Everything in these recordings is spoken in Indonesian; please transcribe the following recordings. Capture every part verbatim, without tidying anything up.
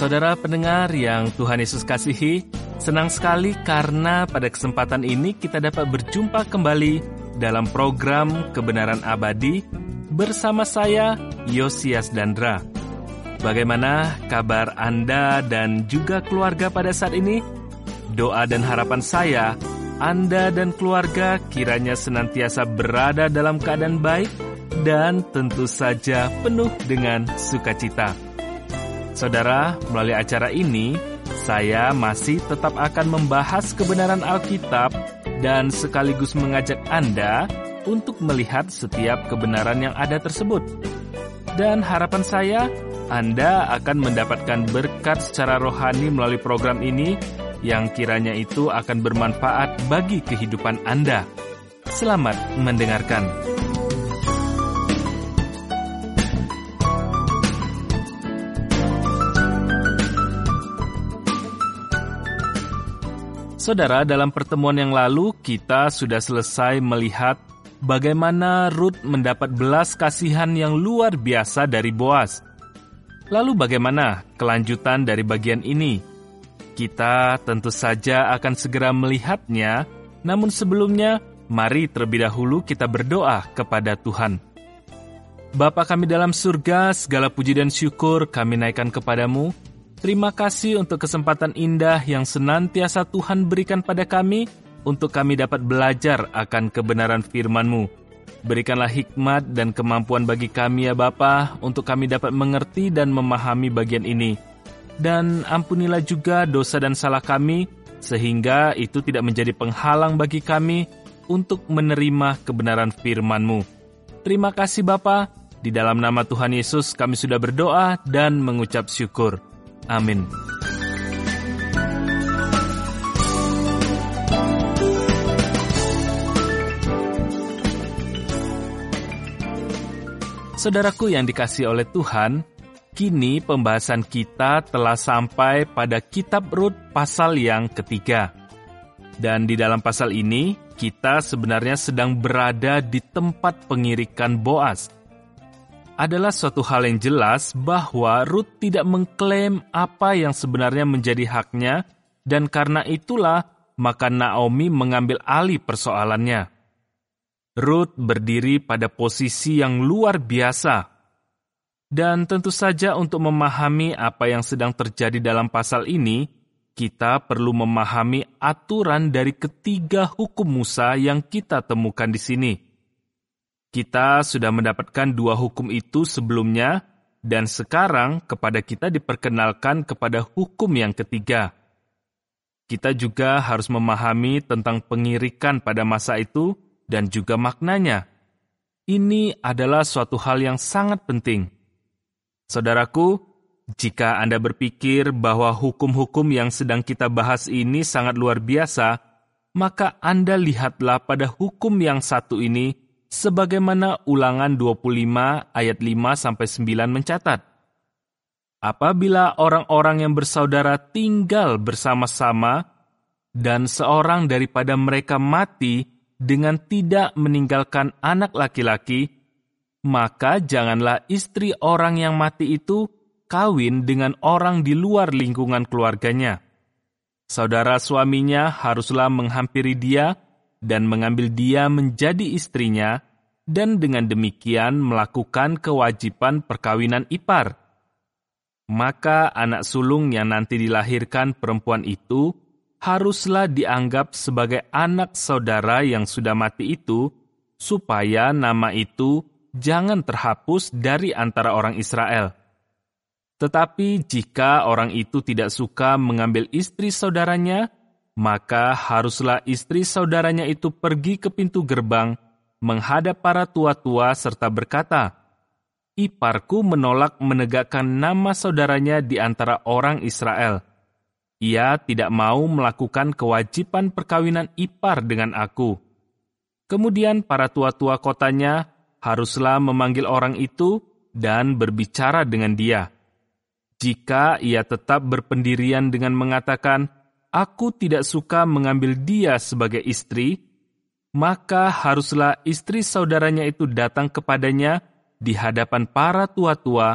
Saudara pendengar yang Tuhan Yesus kasihi, senang sekali karena pada kesempatan ini kita dapat berjumpa kembali dalam program Kebenaran Abadi bersama saya, Yosias Dandra. Bagaimana kabar Anda dan juga keluarga pada saat ini? Doa dan harapan saya, Anda dan keluarga kiranya senantiasa berada dalam keadaan baik dan tentu saja penuh dengan sukacita. Saudara, melalui acara ini, saya masih tetap akan membahas kebenaran Alkitab dan sekaligus mengajak Anda untuk melihat setiap kebenaran yang ada tersebut. Dan harapan saya, Anda akan mendapatkan berkat secara rohani melalui program ini yang kiranya itu akan bermanfaat bagi kehidupan Anda. Selamat mendengarkan. Saudara, dalam pertemuan yang lalu kita sudah selesai melihat bagaimana Rut mendapat belas kasihan yang luar biasa dari Boaz. Lalu bagaimana kelanjutan dari bagian ini? Kita tentu saja akan segera melihatnya, namun sebelumnya mari terlebih dahulu kita berdoa kepada Tuhan. Bapa kami dalam surga, segala puji dan syukur kami naikkan kepadamu. Terima kasih untuk kesempatan indah yang senantiasa Tuhan berikan pada kami untuk kami dapat belajar akan kebenaran firman-Mu. Berikanlah hikmat dan kemampuan bagi kami ya Bapa untuk kami dapat mengerti dan memahami bagian ini. Dan ampunilah juga dosa dan salah kami sehingga itu tidak menjadi penghalang bagi kami untuk menerima kebenaran firman-Mu. Terima kasih Bapa, di dalam nama Tuhan Yesus kami sudah berdoa dan mengucap syukur. Amin. Saudaraku yang dikasihi oleh Tuhan, kini pembahasan kita telah sampai pada kitab Rut pasal yang ketiga. Dan di dalam pasal ini, kita sebenarnya sedang berada di tempat pengirikan Boaz. Adalah suatu hal yang jelas bahwa Rut tidak mengklaim apa yang sebenarnya menjadi haknya, dan karena itulah maka Naomi mengambil alih persoalannya. Rut berdiri pada posisi yang luar biasa. Dan tentu saja untuk memahami apa yang sedang terjadi dalam pasal ini, kita perlu memahami aturan dari ketiga hukum Musa yang kita temukan di sini. Kita sudah mendapatkan dua hukum itu sebelumnya, dan sekarang kepada kita diperkenalkan kepada hukum yang ketiga. Kita juga harus memahami tentang pengirikan pada masa itu dan juga maknanya. Ini adalah suatu hal yang sangat penting. Saudaraku, jika Anda berpikir bahwa hukum-hukum yang sedang kita bahas ini sangat luar biasa, maka Anda lihatlah pada hukum yang satu ini, sebagaimana Ulangan dua puluh lima ayat lima sampai sembilan mencatat. Apabila orang-orang yang bersaudara tinggal bersama-sama dan seorang daripada mereka mati dengan tidak meninggalkan anak laki-laki, maka janganlah istri orang yang mati itu kawin dengan orang di luar lingkungan keluarganya. Saudara suaminya haruslah menghampiri dia dan mengambil dia menjadi istrinya, dan dengan demikian melakukan kewajiban perkawinan ipar. Maka anak sulung yang nanti dilahirkan perempuan itu haruslah dianggap sebagai anak saudara yang sudah mati itu, supaya nama itu jangan terhapus dari antara orang Israel. Tetapi jika orang itu tidak suka mengambil istri saudaranya, maka haruslah istri saudaranya itu pergi ke pintu gerbang, menghadap para tua-tua serta berkata, "Iparku menolak menegakkan nama saudaranya di antara orang Israel. Ia tidak mau melakukan kewajiban perkawinan ipar dengan aku." Kemudian para tua-tua kotanya haruslah memanggil orang itu dan berbicara dengan dia. Jika ia tetap berpendirian dengan mengatakan, "Aku tidak suka mengambil dia sebagai istri," maka haruslah istri saudaranya itu datang kepadanya di hadapan para tua-tua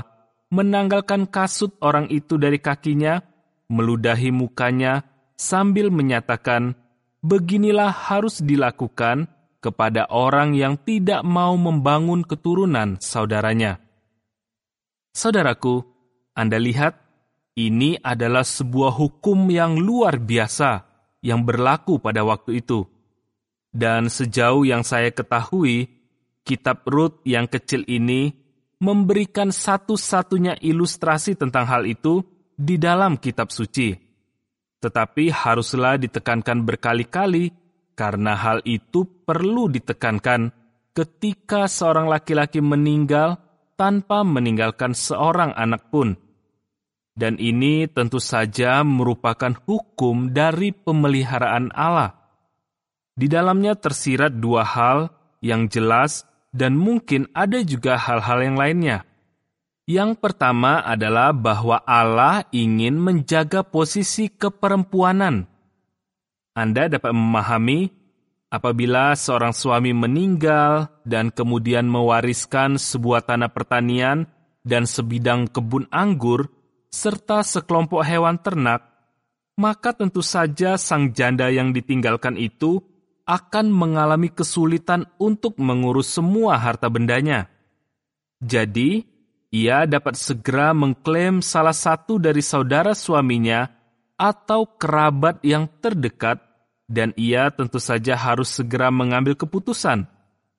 menanggalkan kasut orang itu dari kakinya, meludahi mukanya, sambil menyatakan, "Beginilah harus dilakukan kepada orang yang tidak mau membangun keturunan saudaranya." Saudaraku, Anda lihat, ini adalah sebuah hukum yang luar biasa yang berlaku pada waktu itu. Dan sejauh yang saya ketahui, kitab Rut yang kecil ini memberikan satu-satunya ilustrasi tentang hal itu di dalam kitab suci. Tetapi haruslah ditekankan berkali-kali karena hal itu perlu ditekankan ketika seorang laki-laki meninggal tanpa meninggalkan seorang anak pun. Dan ini tentu saja merupakan hukum dari pemeliharaan Allah. Di dalamnya tersirat dua hal yang jelas dan mungkin ada juga hal-hal yang lainnya. Yang pertama adalah bahwa Allah ingin menjaga posisi keperempuanan. Anda dapat memahami apabila seorang suami meninggal dan kemudian mewariskan sebuah tanah pertanian dan sebidang kebun anggur, serta sekelompok hewan ternak, maka tentu saja sang janda yang ditinggalkan itu akan mengalami kesulitan untuk mengurus semua harta bendanya. Jadi, ia dapat segera mengklaim salah satu dari saudara suaminya atau kerabat yang terdekat, dan ia tentu saja harus segera mengambil keputusan.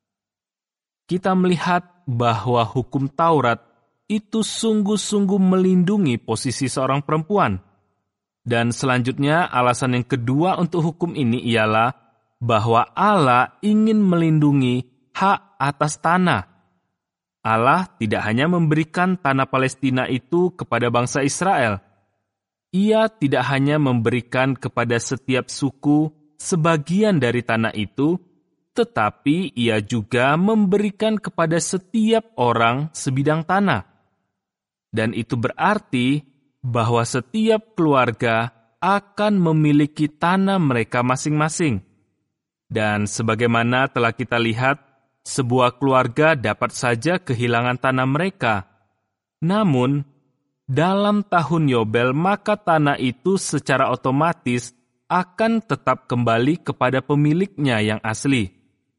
Kita melihat bahwa hukum Taurat itu sungguh-sungguh melindungi posisi seorang perempuan. Dan selanjutnya, alasan yang kedua untuk hukum ini ialah bahwa Allah ingin melindungi hak atas tanah. Allah tidak hanya memberikan tanah Palestina itu kepada bangsa Israel. Ia tidak hanya memberikan kepada setiap suku sebagian dari tanah itu, tetapi ia juga memberikan kepada setiap orang sebidang tanah. Dan itu berarti bahwa setiap keluarga akan memiliki tanah mereka masing-masing. Dan sebagaimana telah kita lihat, sebuah keluarga dapat saja kehilangan tanah mereka. Namun, dalam tahun Yobel, maka tanah itu secara otomatis akan tetap kembali kepada pemiliknya yang asli.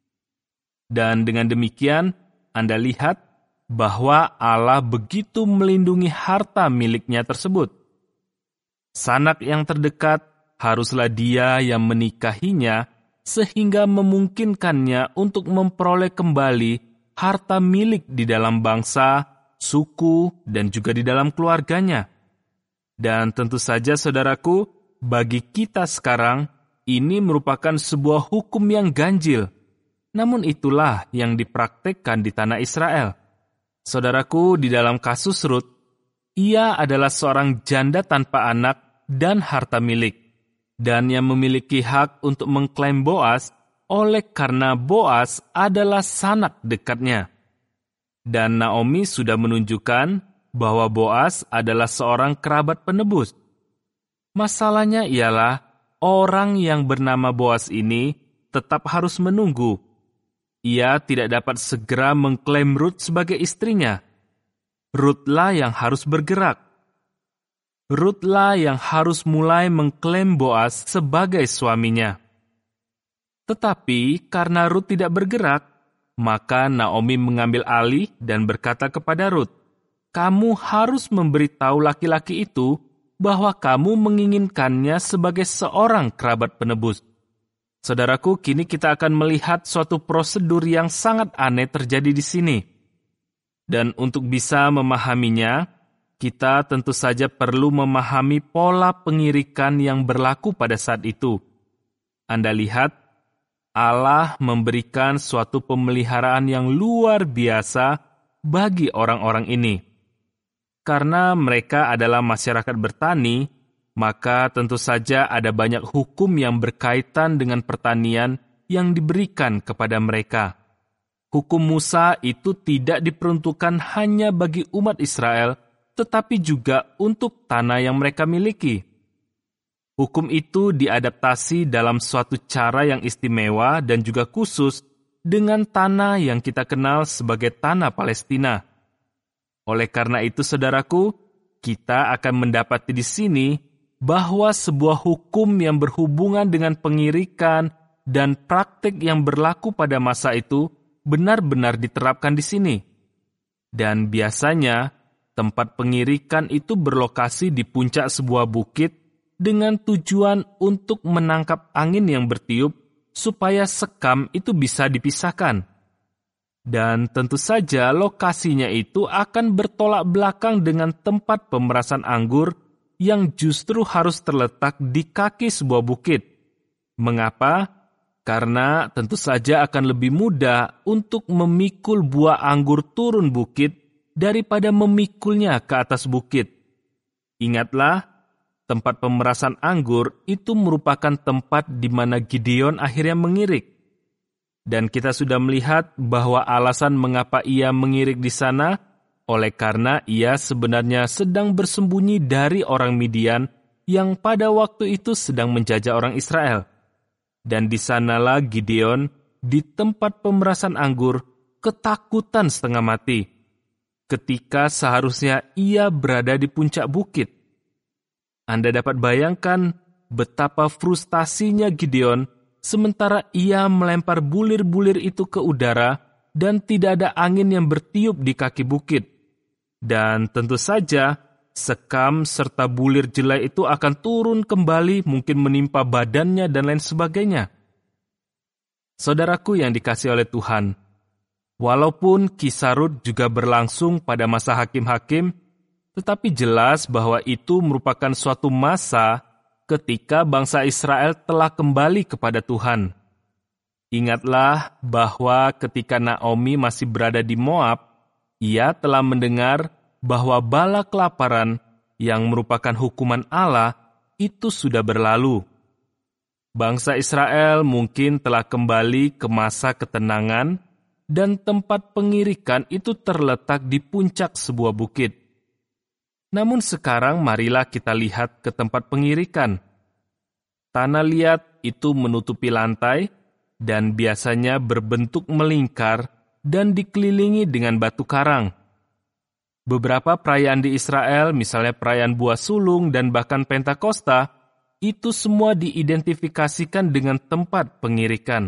Dan dengan demikian, Anda lihat bahwa Allah begitu melindungi harta miliknya tersebut. Sanak yang terdekat haruslah dia yang menikahinya, sehingga memungkinkannya untuk memperoleh kembali harta milik di dalam bangsa, suku, dan juga di dalam keluarganya. Dan tentu saja, saudaraku, bagi kita sekarang, ini merupakan sebuah hukum yang ganjil. Namun itulah yang dipraktekkan di tanah Israel. Saudaraku, di dalam kasus Rut, ia adalah seorang janda tanpa anak dan harta milik, dan yang memiliki hak untuk mengklaim Boas oleh karena Boas adalah sanak dekatnya. Dan Naomi sudah menunjukkan bahwa Boas adalah seorang kerabat penebus. Masalahnya ialah orang yang bernama Boas ini tetap harus menunggu. Ia tidak dapat segera mengklaim Rut sebagai istrinya. Rutlah yang harus bergerak. Rutlah yang harus mulai mengklaim Boas sebagai suaminya. Tetapi karena Rut tidak bergerak, maka Naomi mengambil alih dan berkata kepada Rut, "Kamu harus memberitahu laki-laki itu bahwa kamu menginginkannya sebagai seorang kerabat penebus." Saudaraku, kini kita akan melihat suatu prosedur yang sangat aneh terjadi di sini. Dan untuk bisa memahaminya, kita tentu saja perlu memahami pola pengirikan yang berlaku pada saat itu. Anda lihat, Allah memberikan suatu pemeliharaan yang luar biasa bagi orang-orang ini. Karena mereka adalah masyarakat bertani, maka tentu saja ada banyak hukum yang berkaitan dengan pertanian yang diberikan kepada mereka. Hukum Musa itu tidak diperuntukkan hanya bagi umat Israel, tetapi juga untuk tanah yang mereka miliki. Hukum itu diadaptasi dalam suatu cara yang istimewa dan juga khusus dengan tanah yang kita kenal sebagai tanah Palestina. Oleh karena itu, saudaraku, kita akan mendapati di sini bahwa sebuah hukum yang berhubungan dengan pengirikan dan praktik yang berlaku pada masa itu benar-benar diterapkan di sini. Dan biasanya, tempat pengirikan itu berlokasi di puncak sebuah bukit dengan tujuan untuk menangkap angin yang bertiup supaya sekam itu bisa dipisahkan. Dan tentu saja lokasinya itu akan bertolak belakang dengan tempat pemerasan anggur yang justru harus terletak di kaki sebuah bukit. Mengapa? Karena tentu saja akan lebih mudah untuk memikul buah anggur turun bukit daripada memikulnya ke atas bukit. Ingatlah, tempat pemerasan anggur itu merupakan tempat di mana Gideon akhirnya mengirik. Dan kita sudah melihat bahwa alasan mengapa ia mengirik di sana, oleh karena ia sebenarnya sedang bersembunyi dari orang Midian yang pada waktu itu sedang menjajah orang Israel. Dan di sanalah Gideon, di tempat pemerasan anggur, ketakutan setengah mati, ketika seharusnya ia berada di puncak bukit. Anda dapat bayangkan betapa frustasinya Gideon sementara ia melempar bulir-bulir itu ke udara dan tidak ada angin yang bertiup di kaki bukit. Dan tentu saja, sekam serta bulir jelai itu akan turun kembali, mungkin menimpa badannya dan lain sebagainya. Saudaraku yang dikasihi oleh Tuhan, walaupun kisah Rut juga berlangsung pada masa hakim-hakim, tetapi jelas bahwa itu merupakan suatu masa ketika bangsa Israel telah kembali kepada Tuhan. Ingatlah bahwa ketika Naomi masih berada di Moab, ia telah mendengar bahwa bala kelaparan yang merupakan hukuman Allah itu sudah berlalu. Bangsa Israel mungkin telah kembali ke masa ketenangan dan tempat pengirikan itu terletak di puncak sebuah bukit. Namun sekarang marilah kita lihat ke tempat pengirikan. Tanah liat itu menutupi lantai dan biasanya berbentuk melingkar dan dikelilingi dengan batu karang. Beberapa perayaan di Israel, misalnya perayaan buah sulung dan bahkan Pentakosta, itu semua diidentifikasikan dengan tempat pengirikan.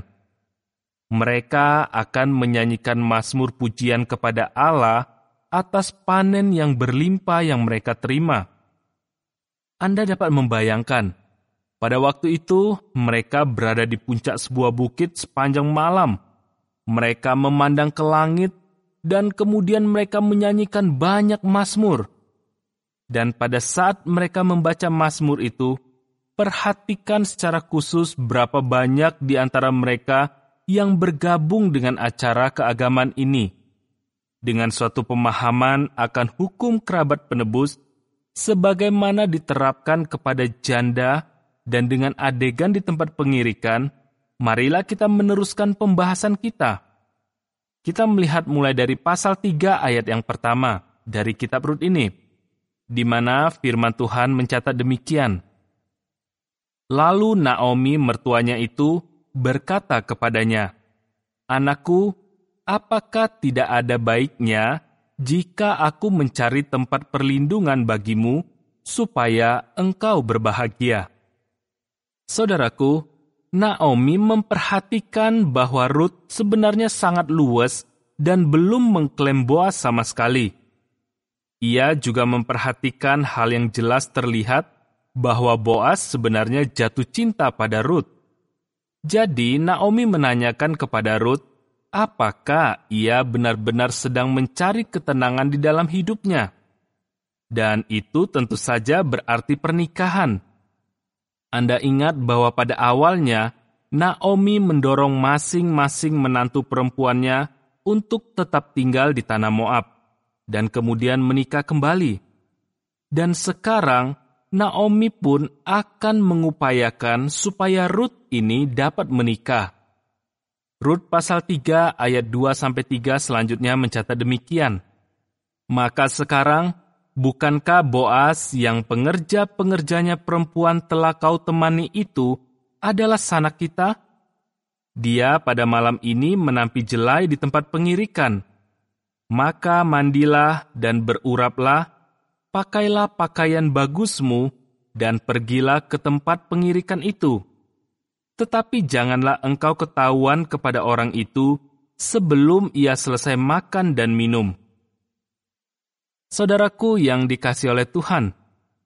Mereka akan menyanyikan mazmur pujian kepada Allah atas panen yang berlimpah yang mereka terima. Anda dapat membayangkan, pada waktu itu mereka berada di puncak sebuah bukit sepanjang malam. Mereka memandang ke langit dan kemudian mereka menyanyikan banyak mazmur. Dan pada saat mereka membaca mazmur itu, perhatikan secara khusus berapa banyak di antara mereka yang bergabung dengan acara keagamaan ini, dengan suatu pemahaman akan hukum kerabat penebus, sebagaimana diterapkan kepada janda, dan dengan adegan di tempat pengirikan, marilah kita meneruskan pembahasan kita. Kita melihat mulai dari pasal tiga ayat yang pertama dari kitab Rut ini, di mana firman Tuhan mencatat demikian. Lalu Naomi mertuanya itu berkata kepadanya, "Anakku, apakah tidak ada baiknya jika aku mencari tempat perlindungan bagimu supaya engkau berbahagia?" Saudaraku, Naomi memperhatikan bahwa Rut sebenarnya sangat luwes dan belum mengklaim Boaz sama sekali. Ia juga memperhatikan hal yang jelas terlihat bahwa Boaz sebenarnya jatuh cinta pada Rut. Jadi Naomi menanyakan kepada Rut, apakah ia benar-benar sedang mencari ketenangan di dalam hidupnya? Dan itu tentu saja berarti pernikahan. Anda ingat bahwa pada awalnya, Naomi mendorong masing-masing menantu perempuannya untuk tetap tinggal di tanah Moab, dan kemudian menikah kembali. Dan sekarang, Naomi pun akan mengupayakan supaya Rut ini dapat menikah. Rut pasal tiga ayat dua sampai tiga selanjutnya mencatat demikian. Maka sekarang, bukankah Boaz yang pengerja-pengerjanya perempuan telah kau temani itu adalah sanak kita? Dia pada malam ini menampi jelai di tempat pengirikan. maka mandilah dan beruraplah, pakailah pakaian bagusmu, dan pergilah ke tempat pengirikan itu. Tetapi janganlah engkau ketahuan kepada orang itu sebelum ia selesai makan dan minum. Saudaraku yang dikasihi oleh Tuhan,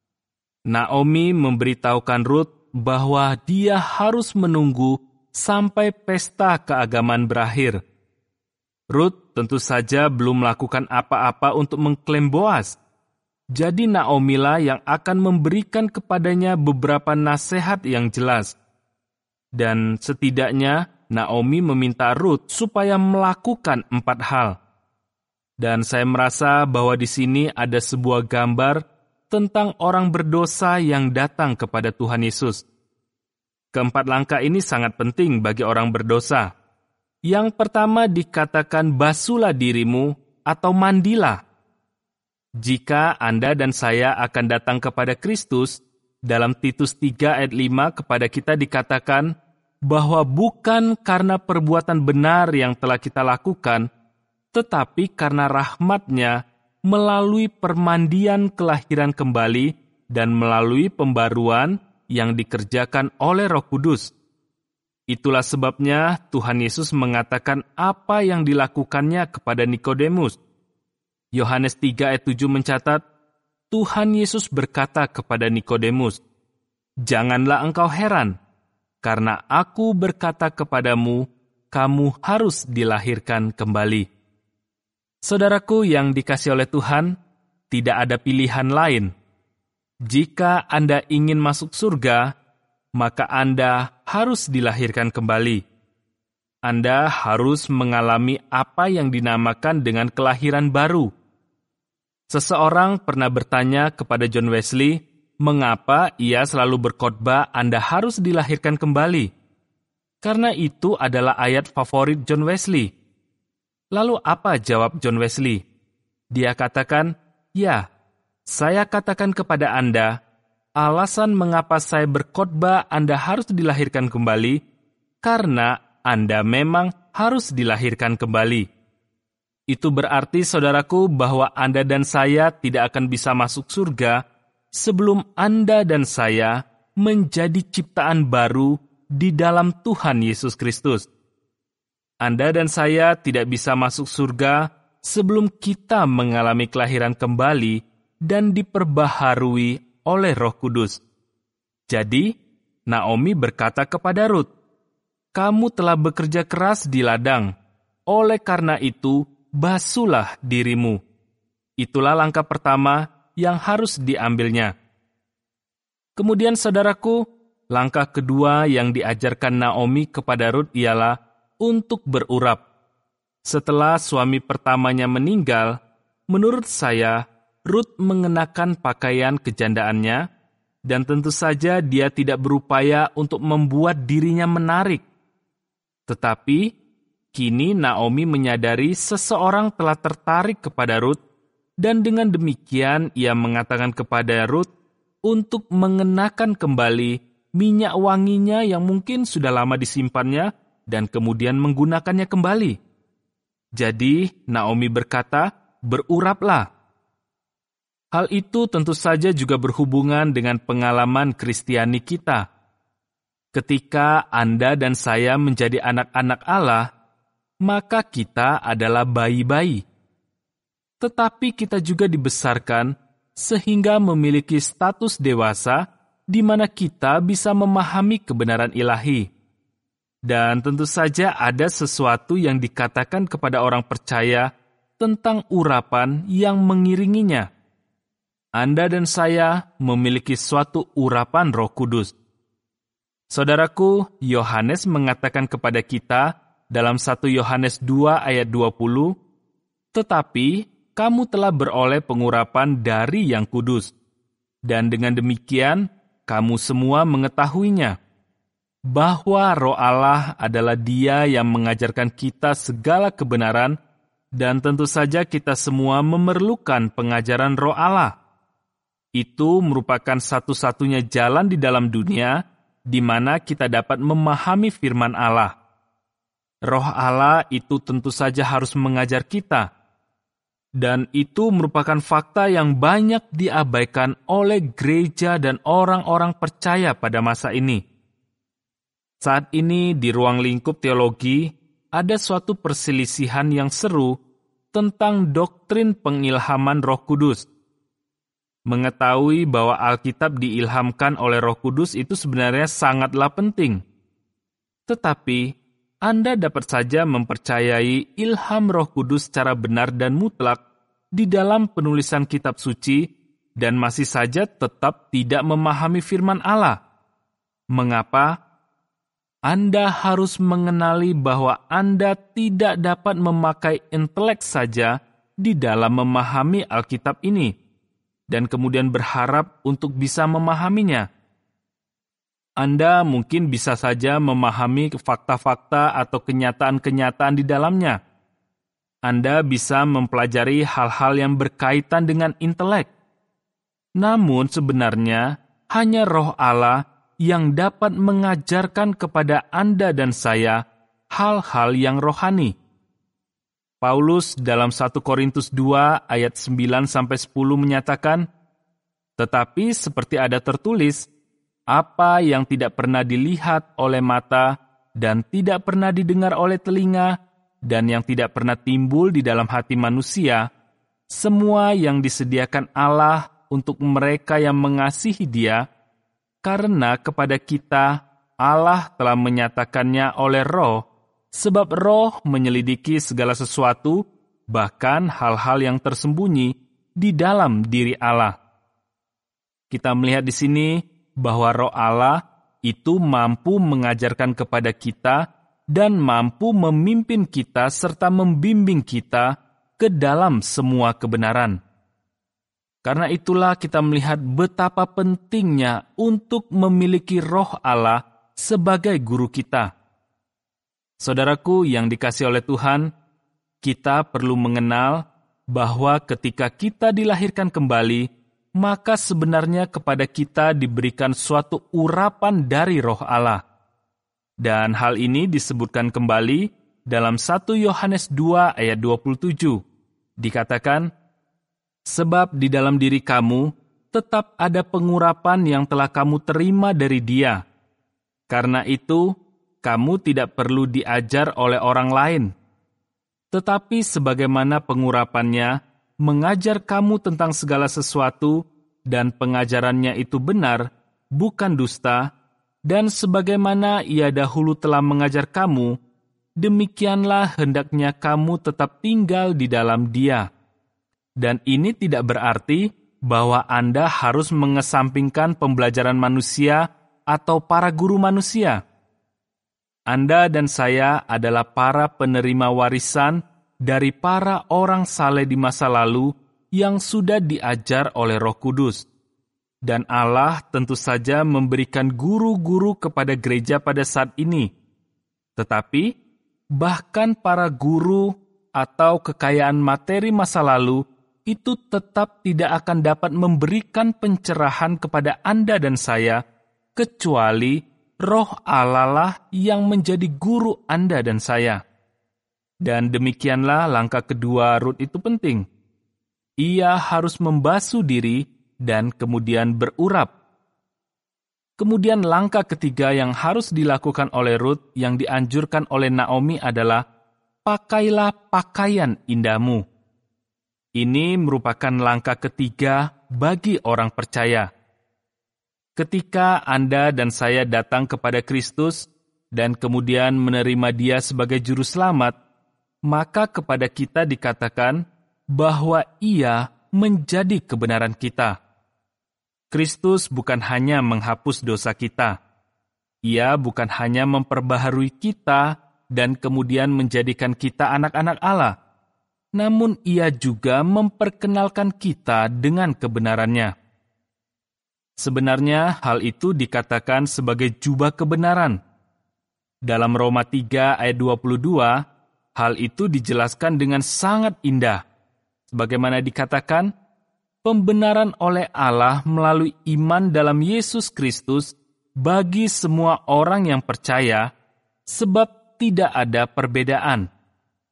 Naomi memberitahukan Rut bahwa dia harus menunggu sampai pesta keagamaan berakhir. Rut tentu saja belum melakukan apa-apa untuk mengklaim Boaz. Jadi Naomi lah yang akan memberikan kepadanya beberapa nasihat yang jelas. Dan setidaknya Naomi meminta Rut supaya melakukan empat hal. Dan saya merasa bahwa di sini ada sebuah gambar tentang orang berdosa yang datang kepada Tuhan Yesus. Keempat langkah ini sangat penting bagi orang berdosa. Yang pertama dikatakan basuhlah dirimu atau mandilah. Jika Anda dan saya akan datang kepada Kristus, dalam Titus tiga ayat lima kepada kita dikatakan bahwa bukan karena perbuatan benar yang telah kita lakukan, tetapi karena rahmat-Nya melalui permandian kelahiran kembali dan melalui pembaruan yang dikerjakan oleh Roh Kudus. Itulah sebabnya Tuhan Yesus mengatakan apa yang dilakukannya kepada Nikodemus. Yohanes tiga ayat tujuh mencatat, Tuhan Yesus berkata kepada Nikodemus, "Janganlah engkau heran, karena aku berkata kepadamu, kamu harus dilahirkan kembali." Saudaraku yang dikasihi oleh Tuhan, tidak ada pilihan lain. Jika Anda ingin masuk surga, maka Anda harus dilahirkan kembali. Anda harus mengalami apa yang dinamakan dengan kelahiran baru. Seseorang pernah bertanya kepada John Wesley, mengapa ia selalu berkhotbah Anda harus dilahirkan kembali? Karena itu adalah ayat favorit John Wesley. Lalu apa jawab John Wesley? Dia katakan, ya, saya katakan kepada Anda, alasan mengapa saya berkhotbah Anda harus dilahirkan kembali, karena Anda memang harus dilahirkan kembali. Itu berarti, saudaraku, bahwa Anda dan saya tidak akan bisa masuk surga sebelum Anda dan saya menjadi ciptaan baru di dalam Tuhan Yesus Kristus. Anda dan saya tidak bisa masuk surga sebelum kita mengalami kelahiran kembali dan diperbaharui oleh Roh Kudus. Jadi, Naomi berkata kepada Rut, "Kamu telah bekerja keras di ladang, oleh karena itu, basuhlah dirimu." Itulah langkah pertama yang harus diambilnya. Kemudian, saudaraku, langkah kedua yang diajarkan Naomi kepada Rut ialah untuk berurap. Setelah suami pertamanya meninggal, menurut saya, Rut mengenakan pakaian kejandaannya, dan tentu saja dia tidak berupaya untuk membuat dirinya menarik. Tetapi, kini Naomi menyadari seseorang telah tertarik kepada Rut, dan dengan demikian ia mengatakan kepada Rut untuk mengenakan kembali minyak wanginya yang mungkin sudah lama disimpannya, dan kemudian menggunakannya kembali. Jadi, Naomi berkata, beruraplah. Hal itu tentu saja juga berhubungan dengan pengalaman Kristiani kita. Ketika Anda dan saya menjadi anak-anak Allah, maka kita adalah bayi-bayi. Tetapi kita juga dibesarkan sehingga memiliki status dewasa di mana kita bisa memahami kebenaran ilahi. Dan tentu saja ada sesuatu yang dikatakan kepada orang percaya tentang urapan yang mengiringinya. Anda dan saya memiliki suatu urapan Roh Kudus. Saudaraku, Yohanes mengatakan kepada kita dalam satu Yohanes dua ayat dua puluh, "Tetapi kamu telah beroleh pengurapan dari Yang Kudus, dan dengan demikian kamu semua mengetahuinya, bahwa Roh Allah adalah Dia yang mengajarkan kita segala kebenaran, dan tentu saja kita semua memerlukan pengajaran Roh Allah. Itu merupakan satu-satunya jalan di dalam dunia di mana kita dapat memahami firman Allah. Roh Allah itu tentu saja harus mengajar kita. Dan itu merupakan fakta yang banyak diabaikan oleh gereja dan orang-orang percaya pada masa ini. Saat ini di ruang lingkup teologi ada suatu perselisihan yang seru tentang doktrin pengilhaman Roh Kudus. Mengetahui bahwa Alkitab diilhamkan oleh Roh Kudus itu sebenarnya sangatlah penting. Tetapi Anda dapat saja mempercayai ilham Roh Kudus secara benar dan mutlak di dalam penulisan kitab suci dan masih saja tetap tidak memahami firman Allah. Mengapa? Anda harus mengenali bahwa Anda tidak dapat memakai intelek saja di dalam memahami Alkitab ini, dan kemudian berharap untuk bisa memahaminya. Anda mungkin bisa saja memahami fakta-fakta atau kenyataan-kenyataan di dalamnya. Anda bisa mempelajari hal-hal yang berkaitan dengan intelek. Namun sebenarnya hanya Roh Allah yang dapat mengajarkan kepada Anda dan saya hal-hal yang rohani. Paulus dalam satu Korintus dua ayat sembilan sampai sepuluh menyatakan, "Tetapi seperti ada tertulis, apa yang tidak pernah dilihat oleh mata dan tidak pernah didengar oleh telinga dan yang tidak pernah timbul di dalam hati manusia, semua yang disediakan Allah untuk mereka yang mengasihi Dia, karena kepada kita Allah telah menyatakannya oleh Roh, sebab Roh menyelidiki segala sesuatu, bahkan hal-hal yang tersembunyi di dalam diri Allah." Kita melihat di sini bahwa Roh Allah itu mampu mengajarkan kepada kita dan mampu memimpin kita serta membimbing kita ke dalam semua kebenaran. Karena itulah kita melihat betapa pentingnya untuk memiliki Roh Allah sebagai guru kita. Saudaraku yang dikasihi oleh Tuhan, kita perlu mengenal bahwa ketika kita dilahirkan kembali, maka sebenarnya kepada kita diberikan suatu urapan dari Roh Allah. Dan hal ini disebutkan kembali dalam satu Yohanes dua ayat dua puluh tujuh. Dikatakan, "Sebab di dalam diri kamu tetap ada pengurapan yang telah kamu terima dari Dia. Karena itu, kamu tidak perlu diajar oleh orang lain. Tetapi sebagaimana pengurapannya mengajar kamu tentang segala sesuatu, dan pengajarannya itu benar, bukan dusta, dan sebagaimana ia dahulu telah mengajar kamu, demikianlah hendaknya kamu tetap tinggal di dalam Dia." Dan ini tidak berarti bahwa Anda harus mengesampingkan pembelajaran manusia atau para guru manusia. Anda dan saya adalah para penerima warisan dari para orang saleh di masa lalu yang sudah diajar oleh Roh Kudus. Dan Allah tentu saja memberikan guru-guru kepada gereja pada saat ini. Tetapi, bahkan para guru atau kekayaan materi masa lalu itu tetap tidak akan dapat memberikan pencerahan kepada Anda dan saya, kecuali Roh Allah lah yang menjadi guru Anda dan saya. Dan demikianlah langkah kedua Rut itu penting. Ia harus membasuh diri dan kemudian berurap. Kemudian langkah ketiga yang harus dilakukan oleh Rut yang dianjurkan oleh Naomi adalah pakailah pakaian indahmu. Ini merupakan langkah ketiga bagi orang percaya. Ketika Anda dan saya datang kepada Kristus dan kemudian menerima Dia sebagai juru selamat, maka kepada kita dikatakan bahwa Ia menjadi kebenaran kita. Kristus bukan hanya menghapus dosa kita. Ia bukan hanya memperbaharui kita dan kemudian menjadikan kita anak-anak Allah, namun Ia juga memperkenalkan kita dengan kebenarannya. Sebenarnya hal itu dikatakan sebagai jubah kebenaran. Dalam Roma tiga ayat dua puluh dua, hal itu dijelaskan dengan sangat indah. Sebagaimana dikatakan, pembenaran oleh Allah melalui iman dalam Yesus Kristus bagi semua orang yang percaya, sebab tidak ada perbedaan.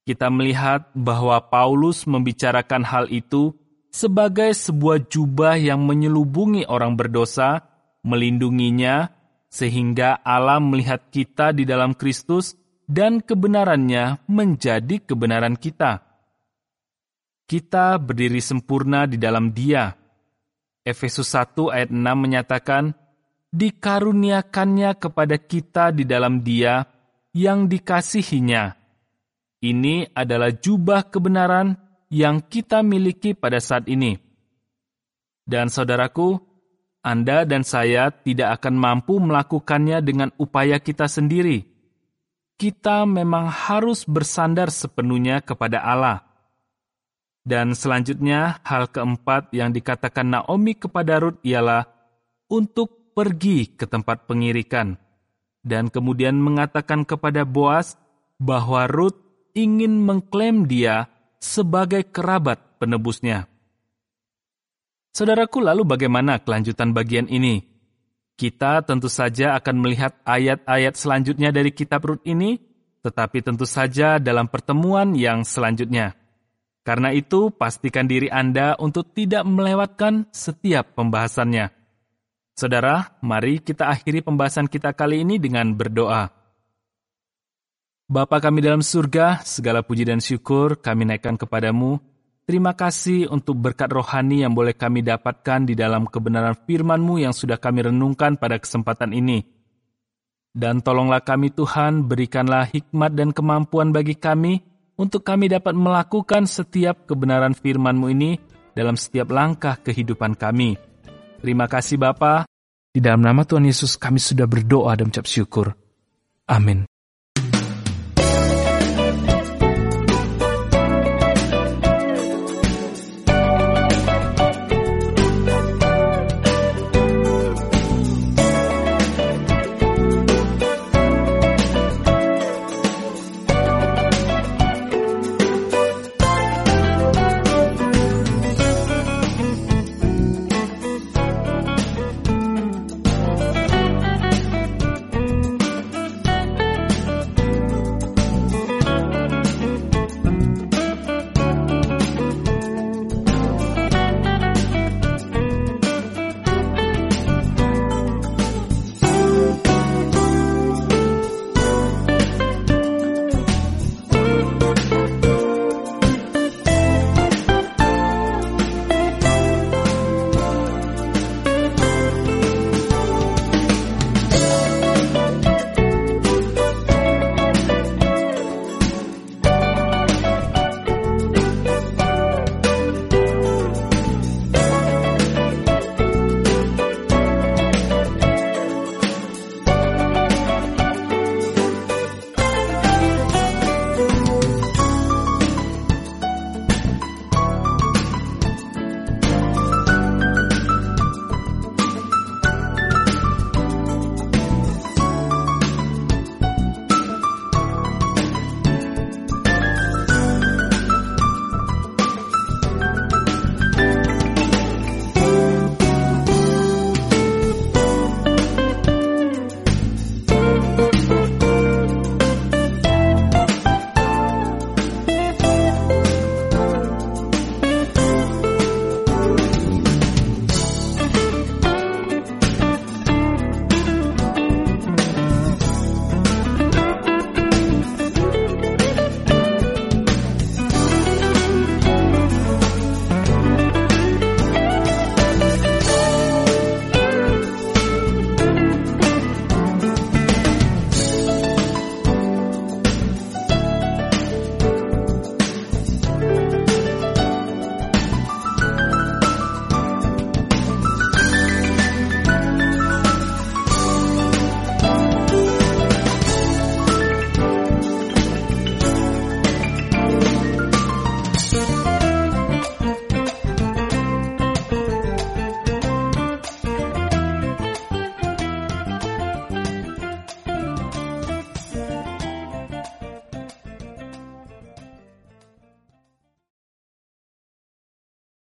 kita melihat bahwa Paulus membicarakan hal itu sebagai sebuah jubah yang menyelubungi orang berdosa, melindunginya, sehingga Allah melihat kita di dalam Kristus dan kebenarannya menjadi kebenaran kita. Kita berdiri sempurna di dalam Dia. Efesus satu ayat enam menyatakan, dikaruniakannya kepada kita di dalam Dia yang dikasihinya. Ini adalah jubah kebenaran yang kita miliki pada saat ini. Dan saudaraku, Anda dan saya tidak akan mampu melakukannya dengan upaya kita sendiri. Kita memang harus bersandar sepenuhnya kepada Allah. Dan selanjutnya, hal keempat yang dikatakan Naomi kepada Rut ialah untuk pergi ke tempat pengirikan. Dan kemudian mengatakan kepada Boas bahwa Rut ingin mengklaim dia sebagai kerabat penebusnya. Saudaraku, lalu bagaimana kelanjutan bagian ini? Kita tentu saja akan melihat ayat-ayat selanjutnya dari kitab Rut ini, tetapi tentu saja dalam pertemuan yang selanjutnya. Karena itu, pastikan diri Anda untuk tidak melewatkan setiap pembahasannya. Saudara, mari kita akhiri pembahasan kita kali ini dengan berdoa. Bapa kami dalam surga, segala puji dan syukur kami naikkan kepadamu. Terima kasih untuk berkat rohani yang boleh kami dapatkan di dalam kebenaran firman-Mu yang sudah kami renungkan pada kesempatan ini. Dan tolonglah kami Tuhan, berikanlah hikmat dan kemampuan bagi kami untuk kami dapat melakukan setiap kebenaran firman-Mu ini dalam setiap langkah kehidupan kami. Terima kasih Bapa. Di dalam nama Tuhan Yesus kami sudah berdoa dan mengucap syukur. Amin.